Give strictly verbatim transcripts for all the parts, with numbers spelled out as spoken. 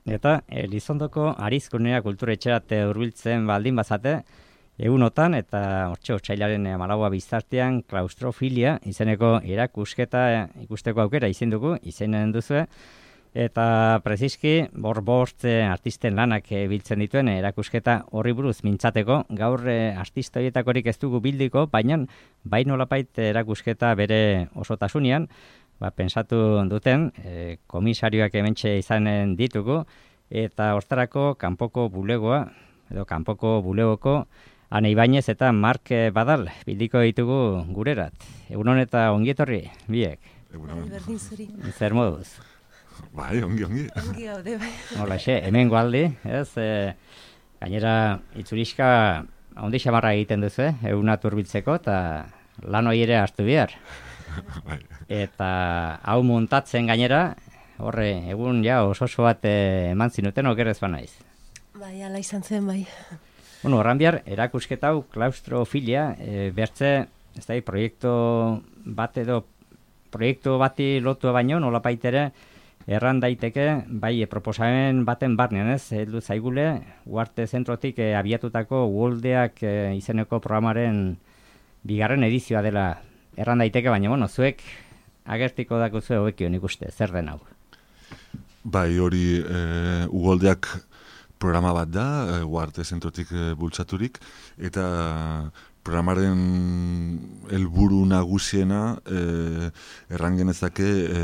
Eta Elizondoko Arizkunea kulturetxerat hurbiltzen baldin bazate, egunotan eta hortxe otsailaren hamalaua biztartean klaustrofilia izeneko erakusketa ikusteko aukera izin dugu, izenen duzue, eta preziski borbost artisten lanak biltzen dituen erakusketa horri buruz mintzateko, gaur artista horietakorik ez dugu bildiko, baina bai nolapait erakusketa bere osotasunean, ba, pensatu duten, e, komisarioak hementxe izanen ditugu, eta hortarako kanpoko bulegoa, edo kanpoko bulegoko, Ane Ibañez eta Mark Badal bildiko ditugu gurerat. Egunon eta ongietorri, biek. Egunon. Berdin zuri. Zer moduz? Bai, ongi, ongi. Ongi gaude, bai. Hola, xe, hemen gualdi, ez? E, gainera, itzuriska ondi xamarra egiten duzu, eh? Egun aturbiltzeko, eta lan hori ere hartu behar. Bai. Eta hau montatzen gainera, horre, egun ja oso oso bat eh, eman zinuten okerrez banaiz. Bai, ala izan zen, bai. Bueno, horran bihar, erakusketa hau klaustrofilia, e, bertze, ez da, proiektu bat edo, proiektu bati lotu baino, nolapaitere, erran daiteke, bai, e, proposamen baten barnean, ez, heldu zaigule, Uarte Zentrotik e, abiatutako Worldeak e, izeneko programaren bigarren edizioa dela erran daiteke, baina, bueno, zuek agertiko dako zue hobekio nik uste, zer den hau? Bai, hori e, Ugoldeak programa bat da, e, Uarte Zentrotik e, bultzaturik, eta programaren helburu nagusiena e, erran genezake e,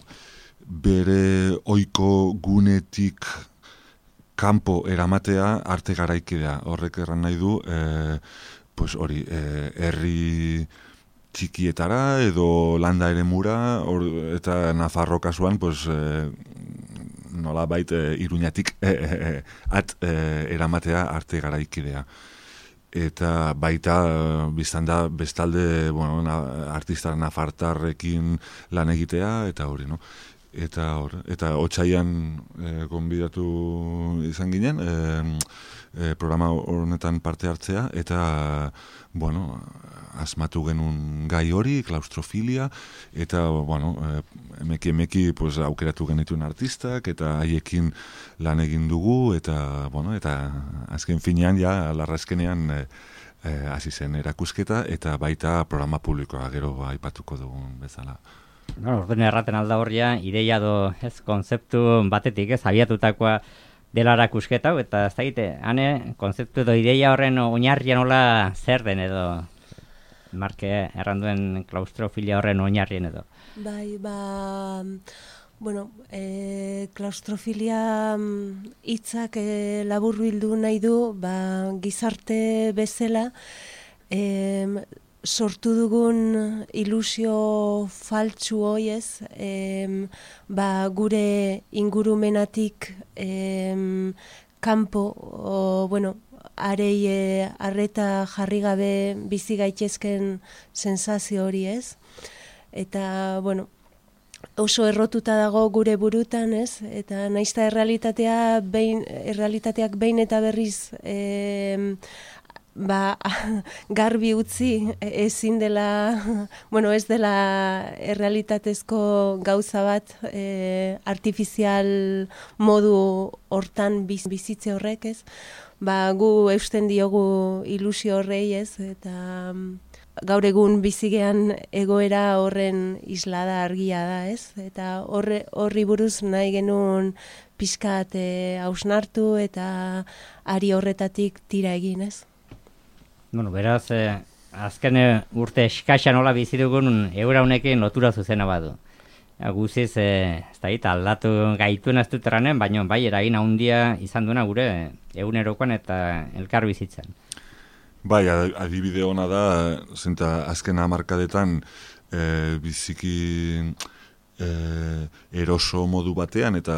bere ohiko gunetik kanpo eramatea arte garaikidea. Horrek erran nahi du, e, pues hori, e, herri txikietara edo landa eremura, or, eta Nafarro kasuan, pues, e, nola baita e, Iruñatik e, e, e, at e, eramatea arte garaikidea. Eta baita biztan da bestalde, bueno, na, artista nafartarrekin lan egitea, eta hori, no? Eta hor, eta otsaian e, gonbidatu izan ginen, e, e, programa honetan parte hartzea, eta, bueno, asmatu genuen gai hori, klaustrofilia, eta, bueno, e, emeki emeki pues, aukeratu genituen artistak, eta haiekin lan egin dugu, eta, bueno, eta azken finean, ja, larrazkenean e, e, hasi zen erakusketa, eta baita programa publikoa gero aipatuko dugun bezala. No, orduan erraten alda horria, ideia do, ez, konzeptu batetik, ez, abiatutakoa dela erakusketa, eta ez da egite, hane, konzeptu edo ideia horren oinarria nola zer den edo, Marke erranduen klaustrofilia horren oinarrien edo. Bai, ba, bueno, e, klaustrofilia hitzak e, labur bildu nahi du, ba, gizarte bezala, e, sortu dugun ilusio faltsu hoiez, e, ba, gure ingurumenatik e, kanpo, o, bueno, arei e, arreta jarri gabe bizi gaitezken sensazio hori, ez? Eta, bueno, oso errotuta dago gure burutan, ez? Eta naizta errealitatea behin, errealitateak behin eta berriz e, ba, garbi utzi ezin dela, bueno, ez dela errealitatezko gauza bat e, artifizial modu hortan biz, bizitze horrek, ez? Ba, gu eusten diogu ilusio horrei, ez? Eta gaur egun bizigean egoera horren islada argia da, ez? Eta horre, horri buruz nahi genuen pixkat e, hausnartu eta ari horretatik tira egin, ez? Bueno, beraz, eh, azken urte eskaxa nola bizi dugun eura honekin lotura zuzena badu. Guziz, eh, ez da gita, aldatu gaituen ez dut erranen, baina bai, eragin handia izan duena gure egunerokoan eta elkar bizitzen. Bai, adibide ona da, zenta azken hamarkadetan e, biziki e, eroso modu batean eta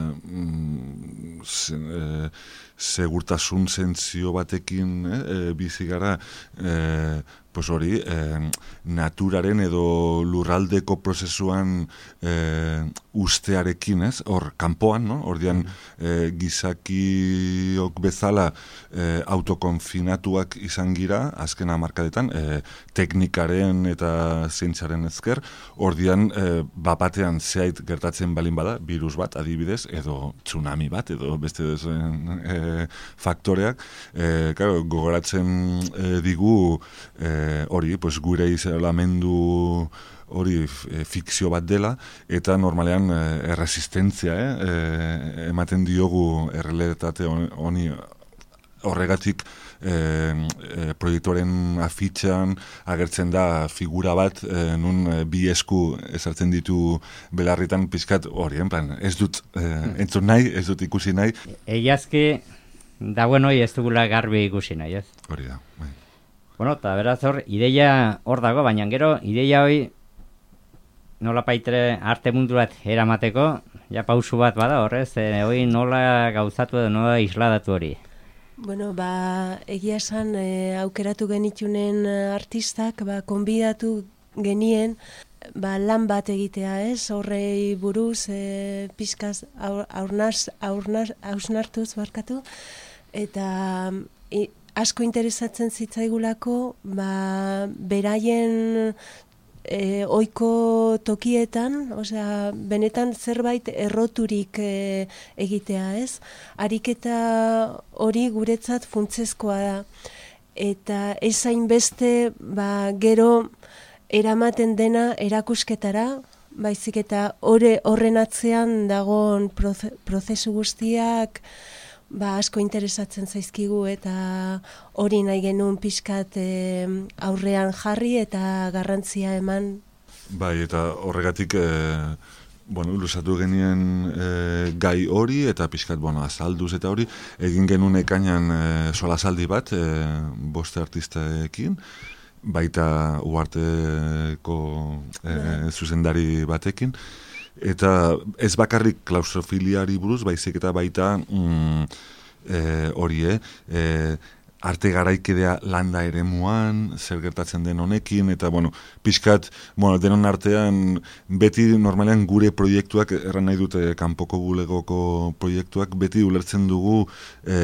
mm, se, e, segurtasun zentzio batekin e, bizi gara e, pues hori, eh, naturaren edo lurraldeko prozesuan eh, ustearekin, ez? Hor, kanpoan, no? Ordian, eh, gizakiok bezala eh, autokonfinatuak izan gira, azken hamarkadetan, eh, teknikaren eta zientzaren ezker, ordian, eh, bapatean zehait gertatzen balin bada, virus bat, adibidez, edo tsunami bat, edo beste dezen eh, faktoreak, eh, claro, gogoratzen eh, digu eh, hori, pues, gure izolamendu hori e, fikzio bat dela, eta normalean e, erresistentzia eh, e, ematen diogu errealitate honi horregatik e, e, proiektoren afitxan agertzen da figura bat e, nun e, bi esku ezartzen ditu belarritan pizkat hori, en plan, ez dut e, entzun nahi, ez dut ikusi nahi. Egiazki, dagoen hori ez dugula garbi ikusi nahi, ez? Hori da, bai. Bueno, eta beraz hor, ideia hor dago, baina gero, ideia hori nola paitere arte mundurat eramateko, ja pausu bat bada horrez, e, hori nola gauzatu edo nola isladatu hori? Bueno, ba, egia esan e, aukeratu genitunen artistak, ba, konbidatu genien, ba, lan bat egitea, ez? Horrei buruz, e, pizkaz aurnaz, aurnaz, hausnartuz barkatu, eta e, asko interesatzen zitzaigulako, ba, beraien E, oiko tokietan, osea, benetan zerbait erroturik e, egitea, ez? Ariketa hori guretzat funtsezkoa da. Eta ez hainbeste, ba, gero eramaten dena erakusketara, baizik eta horre, horren atzean dagoen proze, prozesu guztiak, ba, asko interesatzen zaizkigu eta hori nahi genuen pixkat e, aurrean jarri eta garrantzia eman. Bai, eta horregatik e, bueno, lusatu genien e, gai hori eta pixkat, bueno, azalduz eta hori, egin genuen ekainan e, solasaldi bat, e, boste artisteekin, baita Uharteko e, zuzendari batekin, eta ez bakarrik klaustrofiliari buruz, baizik eta baita mm, e, hori, e, arte garaikidea landa eremuan, zer gertatzen den honekin, eta, bueno, pixkat, bueno, denon artean, beti normalean gure proiektuak, erran nahi dute kanpoko bulegoko proiektuak, beti ulertzen dugu e,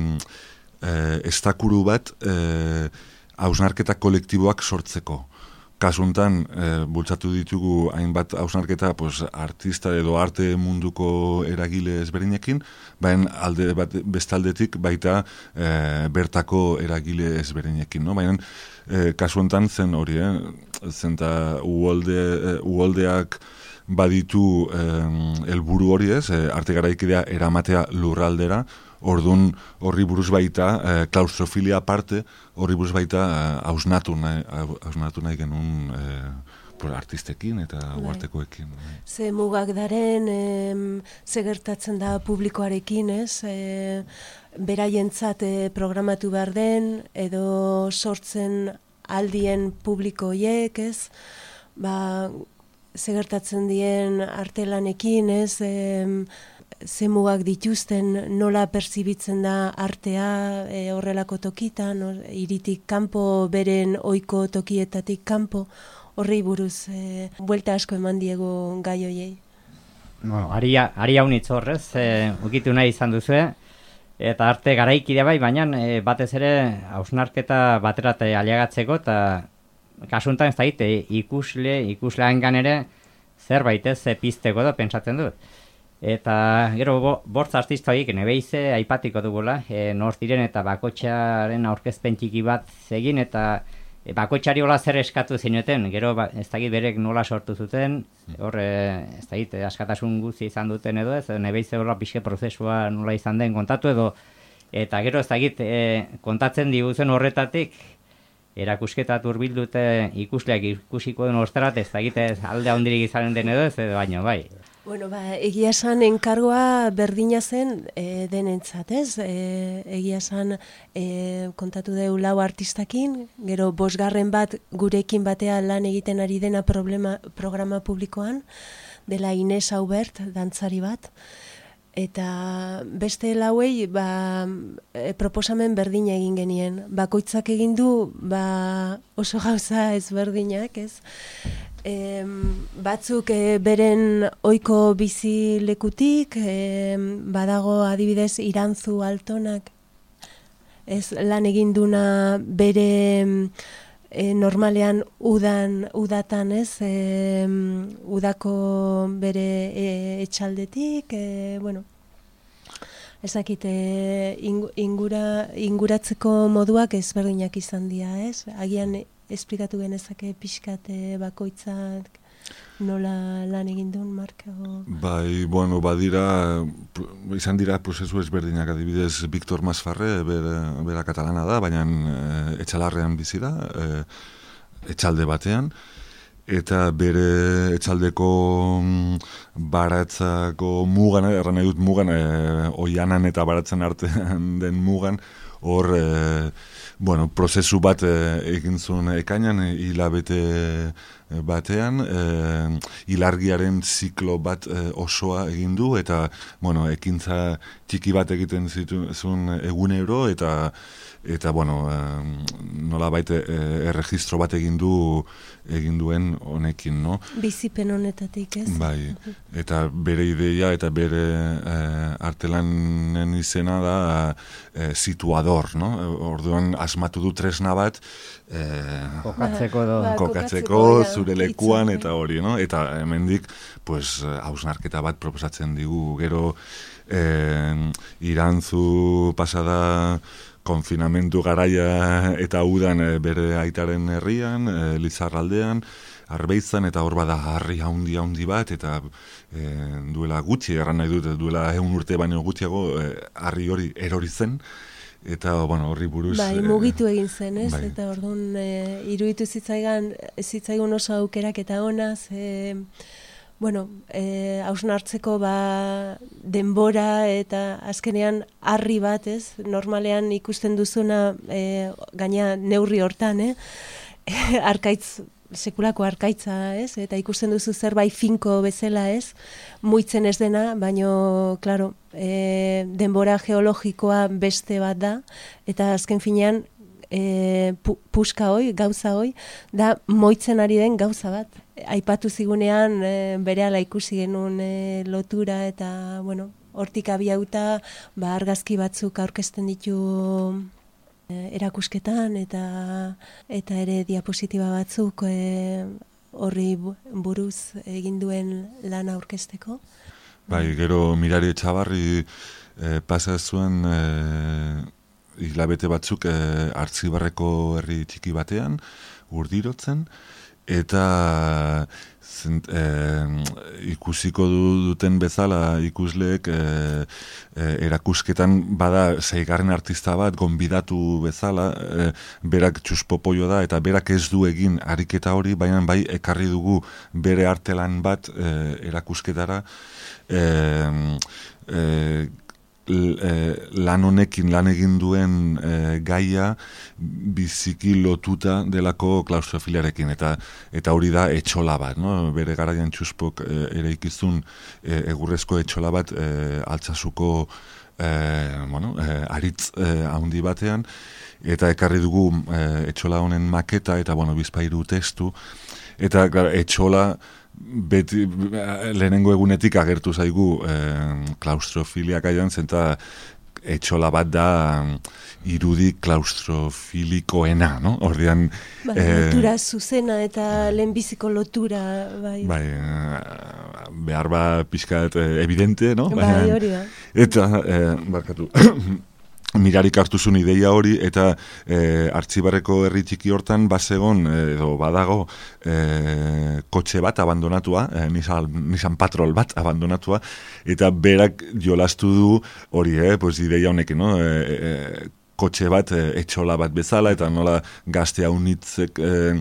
e, estakuru bat e, hausnarketa kolektiboak sortzeko. Kasuntan, e, bultzatu ditugu hainbat hausnarketa pues, artista edo arte munduko eragile ezberdinekin, baina alde bat bestaldetik baita e, bertako eragile ezberdinekin. No? Baina e, kasuntan zen hori, eh? zen ta uholde, e, uholdeak baditu helburu hori ez, e, arte garaikidea eramatea lurraldera, ordun horri buruz baita, e, klaustrofilia aparte, horri buruz baita hausnatu e, nahi, hausnatu nahi genuen e, artistekin eta uhartekoekin. Ze mugak daren, e, ze gertatzen da publikoarekin, ez? E, beraientzat e, programatu behar den, edo sortzen aldien publikoiek, ez? Ba, ze gertatzen dien artelanekin, ez? E, ze mugak dituzten, nola perzibitzen da artea e, horrelako tokitan, or, iritik kanpo, beren ohiko tokietatik kanpo, horri buruz, e, buelta asko eman diegu gai hoiei. Bueno, ari, ari haunitz horrez, e, ukitu nahi izan duzue, eta arte garaikidea bai, baina e, batez ere hausnarketa baterate aliagatzeko, eta kasuntan ez da ite, ikusle, ikusleangan ere zerbait ez pizteko da, pentsatzen dut. Eta gero bo, bortz artista horiek nebeize aipatiko dugula, e, nor diren eta bakotxaren aurkezpen txiki bat egin eta e, bakotxari hola zer eskatu zineten, gero ba, ez dakit berek nola sortu zuten, hor e, ez dakit askatasun guzti izan duten edo ez, nebeize hola pixke prozesua nola izan den kontatu edo, eta gero ez dakit e, kontatzen diguzen horretatik, erakusketat urbildute ikusleak ikusiko den osterat, ez dakit ez alde handirik izan den edo ez, edo baino bai. Bueno, ba, egia esan enkargoa berdina zen e, denentzat, ez? E, egia esan e, kontatu deu lau artistakin, gero bosgarren bat gurekin batea lan egiten ari dena problema, programa publikoan, dela Ines Aubert, dantzari bat. Eta beste lauei ba, e, proposamen berdina egin genien. Bakoitzak egin du ba, oso gauza ezberdinak, ez? E, batzuk e, beren ohiko bizi lekutik, e, badago adibidez Irantzu Altonak, ez lan egin duna bere e, normalean udan udatan, ez? E, udako bere e, etxaldetik, e, bueno, ezakit, e, ingura, inguratzeko moduak ezberdinak izan dira, ez? Agian esplikatu genezake pixkate bakoitzak nola lan egin duen, Mark? O... Bai, bueno, badira, izan dira prozesu ezberdinak, adibidez, Victor Masfarre, bera, bera katalana da, baina e, etxalarrean bizi da, e, etxalde batean, eta bere etxaldeko baratzako mugan, erran nahi dut mugan, e, oianan eta baratzen artean den mugan, hor, e, bueno, prozesu bat e, egin zuen ekainan, hilabete batean, e, ilargiaren ziklo bat e, osoa egin du, eta, bueno, ekintza txiki bat egiten zituen egunero, eta, eta bueno, e, nola baite e, erregistro bat egin du egin duen honekin, no? Bizipen honetatik, ez? Bai, eta bere ideia eta bere e, artelanen izena da e, situador, no? Orduan asmatu du tresna bat e, kokatzeko, do. Ba, kokatzeko, ja, zure lekuan eta hori, no? Eta hemendik, pues, hausnarketa bat proposatzen digu, gero e, Irantzu pasada konfinamentu garaia eta udan e, bere aitaren herrian, e, Lizarraldean, Arbeizan, eta hor bada harri haundi haundi bat, eta e, duela gutxi, erran nahi dut, duela egun urte baino gutxiago, e, harri hori erori zen, eta bueno, horri buruz... Bai, mugitu egin zen, ez? Bai. Eta orduan, e, iruditu zitzaigan, zitzaigun oso aukerak eta onaz, e, bueno, eh, hausnartzeko ba, denbora eta azkenean harri bat, ez? Normalean ikusten duzuna, eh, gaina neurri hortan, eh? Arkaitz, sekulako arkaitza, ez? Eta ikusten duzu zerbait finko bezala, ez? Muitzen ez dena, baino, klaro, eh, denbora geologikoa beste bat da, eta azken finean, E, pu, puska hoi, gauza hoi, da moitzen ari den gauza bat. Aipatu zigunean e, berehala ikusi genuen e, lotura eta, bueno, hortik abiauta, ba, argazki batzuk aurkezten ditu e, erakusketan eta eta ere diapositiba batzuk e, horri buruz egin duen lana aurkezteko. Bai, gero Mirari Etxabarri e, pasa zuen... E, hilabete batzuk e, Artzibarreko herri txiki batean, Urdirotzen, eta zent, e, ikusiko duten bezala ikusleek e, e, erakusketan bada seigarren artista bat gonbidatu bezala, e, berak txuspopoio da, eta berak ez du egin ariketa hori, baina bai ekarri dugu bere artelan bat e, erakusketara, e, e, lan honekin lan egin duen e, gaia biziki lotuta delako klaustrofiliarekin, eta eta hori da etxola bat, no? Bere garaian txuspok e, ere ikizun e, egurrezko etxola bat e, Altsasuko e, bueno, e, aritz e, handi batean, eta ekarri dugu e, etxola honen maketa eta bueno, bizpairu testu, eta gara, etxola beti lehenengo egunetik agertu zaigu eh, klaustrofilia gaian, zenta etxola bat da irudi klaustrofilikoena, no? Ordean... Bai, eh, lotura zuzena eta lehenbiziko lotura, bai. Bai, behar ba pixkat evidente, no? Bai, hori da. Eta, eh, barkatu... Mirarik hartuzun ideia hori, eta e, Artzibarreko herri txiki hortan bazegon, edo badago, e, kotxe bat abandonatua, e, Nissan, Nissan Patrol bat abandonatua, eta berak jolastu du hori, eh, pues ideia honekin, no? E, e, kotxe bat, e, etxola bat bezala, eta nola gazte haunitzek... E,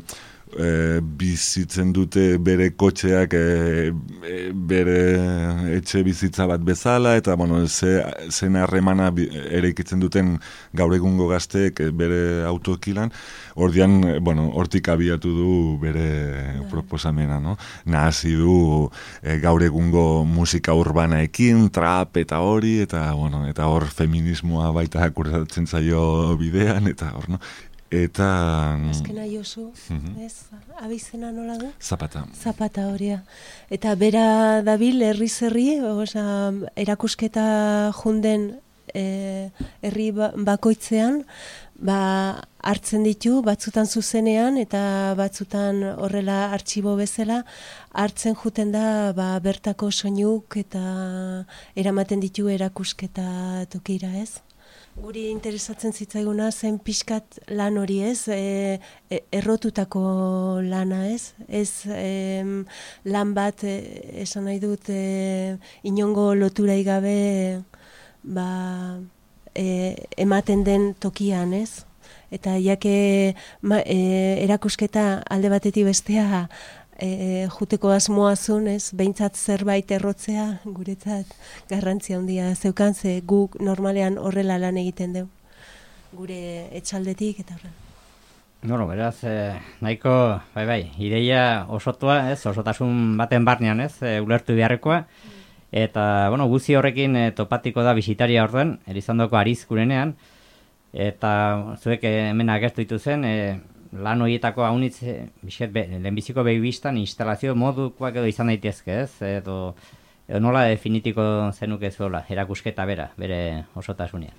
e, bizitzen dute bere kotxeak e, e, bere etxe bizitza bat bezala, eta bueno, ze, zen harremana ere ikitzen duten gaur egungo gazteek bere autokilan, ordian, bueno, hortik abiatu du bere yeah. proposamena, no? Nahasi du e, gaur egungo musika urbanaekin, trap eta hori, eta bueno, eta hor feminismoa baita kursatzen zaio bidean, eta hor, no? Eta... Azkena Josu, uh-huh. ez? Abizena nola du? Zapata. Zapata horia. Eta bera dabil herriz herri, oza, erakusketa junden e, herri bakoitzean, ba, hartzen ditu, batzutan zuzenean, eta batzutan horrela artxibo bezala, hartzen juten da ba, bertako soinuk eta eramaten ditu erakusketa tokira, ez? Guri interesatzen zitzaiguna zen pixkat lan hori, ez? E, e, errotutako lana, ez? Ez e, lan bat, e, esan nahi dut, e, inongo loturai gabe ba, e, ematen den tokian, ez? Eta jake ma, e, erakusketa alde batetik bestea E, juteko asmoazun, ez, behintzat zerbait errotzea, guretzat garrantzia handia zeukan, ze guk normalean horrela lan egiten dugu, gure etxaldetik eta horrela. Bueno, beraz, eh, nahiko, bai, bai, ideia osotua, ez, osotasun baten barnean, ez, e, ulertu beharrekoa, eta, bueno, guzi horrekin e, topatiko da bisitaria orden, Elizondoko Arizkurenean, eta zuek hemen agertu dituzen, e, lan horietako haunitz, bizet, be, lehenbiziko behibistan instalazio modukoak edo izan daitezke, ez? Edo, edo nola definitiko zenuke zuela, erakusketa bera, bere osotasunean.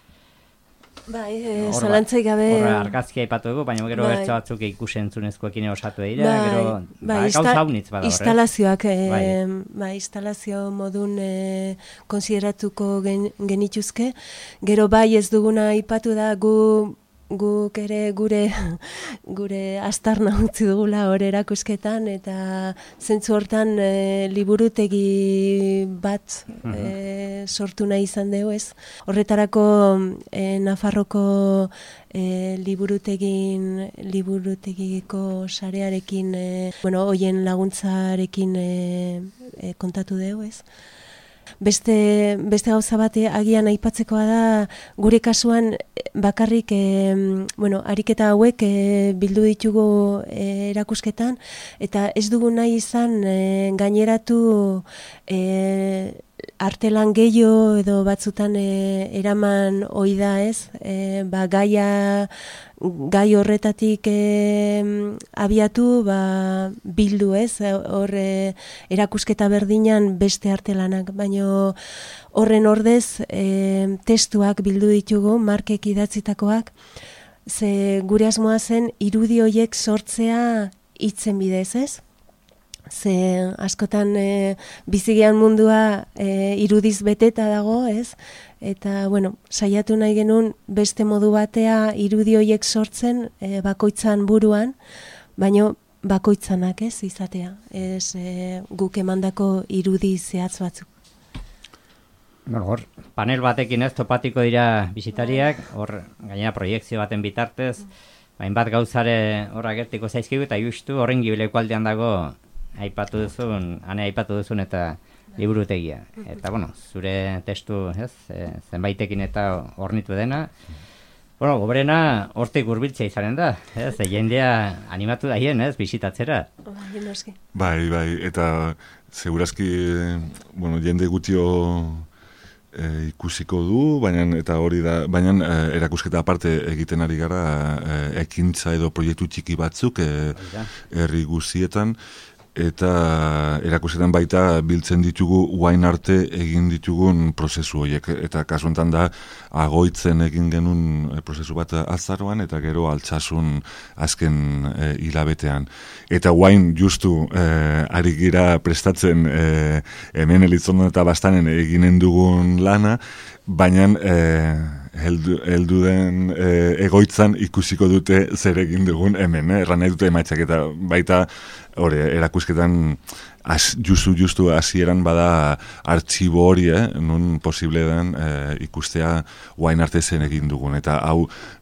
Bai, e, zalantzaik gabe... Horra argazkia ipatu dugu, baina gero bertso batzuk ikusentzunezkoekin osatu dira, bai, gero bai, ba, gauza haunitz bada horre. Instalazioak, e, bai. Bai, instalazio modun e, konsideratuko gen, genituzke, gero bai ez duguna ipatu da gu... guk ere gure gure astarna utzi dugula hor erakusketan, eta zentzu hortan e, liburutegi bat e, sortu nahi izan dugu, ez? Horretarako e, Nafarroko e, liburutegin liburutegiko sarearekin e, bueno, hoien laguntzarekin e, e, kontatu dugu, ez? Beste, beste gauza bat agian aipatzekoa da, gure kasuan bakarrik e, bueno, ariketa hauek e, bildu ditugu e, erakusketan, eta ez dugu nahi izan e, gaineratu e, artelan gehiago edo batzutan e, eraman ohi da, ez? E, ba, gaia, gai horretatik e, abiatu ba, bildu, ez? Hor e, erakusketa berdinan beste artelanak, baino horren ordez e, testuak bildu ditugu, Markek idatzitakoak, ze gure asmoa zen irudi horiek sortzea hitzen bidez, ez? Ze askotan e, bizigean mundua e, irudiz beteta dago, ez? Eta, bueno, saiatu nahi genuen beste modu batea irudi horiek sortzen e, bakoitzan buruan, baino bakoitzanak, ez, izatea. Ez e, guk emandako irudi zehatz batzuk. Bueno, hor, panel batekin ez topatiko dira bisitariak, hor gainera proiekzio baten bitartez, hainbat gauzare hor agertiko zaizkigu, eta justu horren gibileko aldean dago aipatu duzun, ane aipatu duzun eta liburutegia. Eta, bueno, zure testu, ez, e, zenbaitekin eta hornitu dena. Bueno, goberena hortik hurbiltzea izanen da, ez, e, jendea animatu daien, ez, bisitatzera. Bai, bai, eta segurazki, bueno, jende gutio e, ikusiko du, baina eta hori da, baina e, erakusketa aparte egiten ari gara e, ekintza edo proiektu txiki batzuk e, herri guzietan, eta erakusetan baita biltzen ditugu guain arte egin ditugun prozesu horiek, eta kasu honetan da agoitzen egin genuen prozesu bat azaroan, eta gero altsasun azken e, hilabetean. Eta guain justu e, ari gira prestatzen e, hemen Elizondon eta Bastanen eginen dugun lana, baina e, heldu, heldu den e, egoitzan ikusiko dute zer egin dugun hemen, eh? Erran nahi dute emaitzak, eta baita hori, erakusketan az, justu, justu hasieran bada artxibo hori, eh? Nun posible den e, ikustea guain arte zen egin dugun, eta hau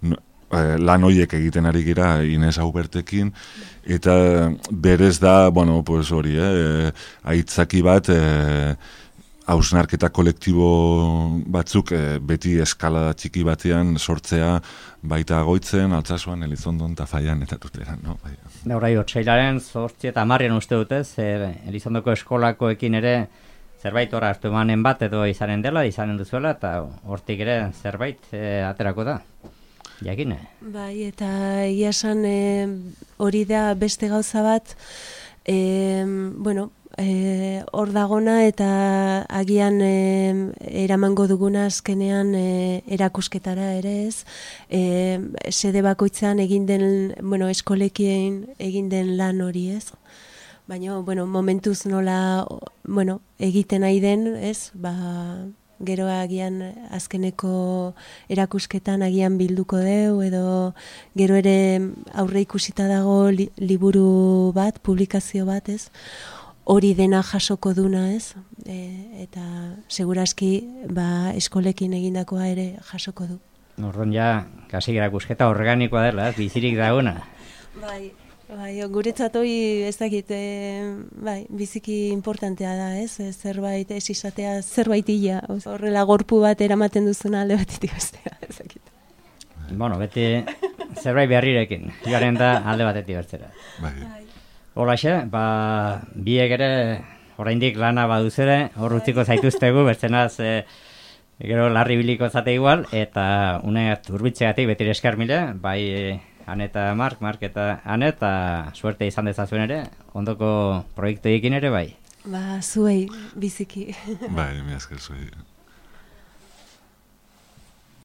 lan hoiek egiten ari gira Ines Aubertekin, eta berez da, bueno, pues hori, eh, aitzaki bat, eh, hausnarketa kolektibo batzuk eh, beti eskalada txiki batean sortzea baita Goitzen, Altsasuan, Elizondon, Tafaian eta Tuteran, no? Bai. Orai, otsailaren zortzi eta hamarrean uste dute, zer Elizondoko eskolakoekin ere zerbait hor hartu emanen bat edo izanen dela, izanen duzuela, eta hortik ere zerbait e, aterako da. Jakine. Bai, eta egia esan e, hori da beste gauza bat, e, bueno, e, hor dagona eta agian e, eramango duguna azkenean e, erakusketara ere ez, e, sede bakoitzean egin den, bueno, eskolekien egin den lan hori ez. Baina, bueno, momentuz nola, bueno, egiten nahi den, ez, ba, gero agian azkeneko erakusketan agian bilduko deu, edo gero ere aurre ikusita dago li, liburu bat, publikazio bat, ez, hori dena jasoko duna, ez, e, eta segurazki, ba, eskolekin egindakoa ere jasoko du. Orduan ja, kasi erakusketa organikoa dela, ez, bizirik daguna. Bai. Bai, guretzat hori ez dakit, e, bai, biziki importantea da, ez? Zerbait, ez izatea, zerbait ila. Horrela gorpu bat eramaten duzuna alde batetik bestea, ez dakit. Bueno, beti zerbait beharrirekin, garen da alde batetik bertzera. Bai. Holaxe, ba, biek ere, oraindik lana baduzere, hor utziko zaituztegu, bertzenaz, e, gero larri biliko zate igual, eta une urbitzegatik beti eskar mile, bai, Han eta Mark, Mark eta Ane, eta suerte izan dezazuen ere, ondoko proiektuekin ere bai. Ba, zuei, biziki. Bai, mi asker zuei.